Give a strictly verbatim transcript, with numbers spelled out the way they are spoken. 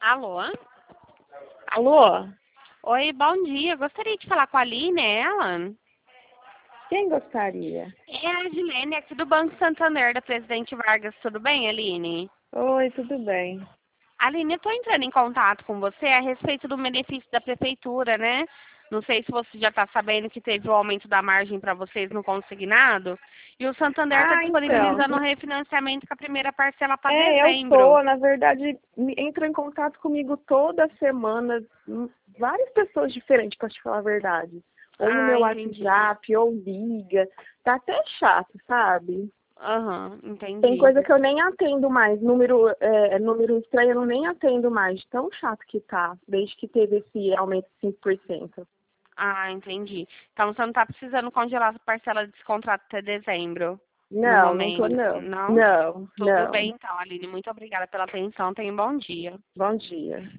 Alô? Alô? Oi, bom dia. Gostaria de falar com a Aline, é ela? Quem gostaria? É a Adilene, aqui do Banco Santander, da Presidente Vargas. Tudo bem, Aline? Oi, tudo bem? Aline, eu estou entrando em contato com você a respeito do benefício da Prefeitura, né? Não sei se você já está sabendo que teve o aumento da margem para vocês no consignado. E o Santander está Ah, então. disponibilizando o refinanciamento com a primeira parcela para É, eu dezembro. tô, na verdade, me- entram em contato comigo toda semana, hum, várias pessoas diferentes, pra te falar a verdade. Ou no Ah, meu entendi. WhatsApp, ou liga. Tá até chato, sabe? Aham, Tem entendi. coisa que eu nem atendo mais, número, é, número estranho eu nem atendo mais, tão chato que tá, desde que teve esse aumento de cinco por cento. Ah, entendi. Então você não está precisando congelar a parcela desse contrato até dezembro, no Não, não tô momento, não. não? Não, Tudo bem não. então, Aline. Muito obrigada pela atenção. Tenha um bom dia. Bom dia.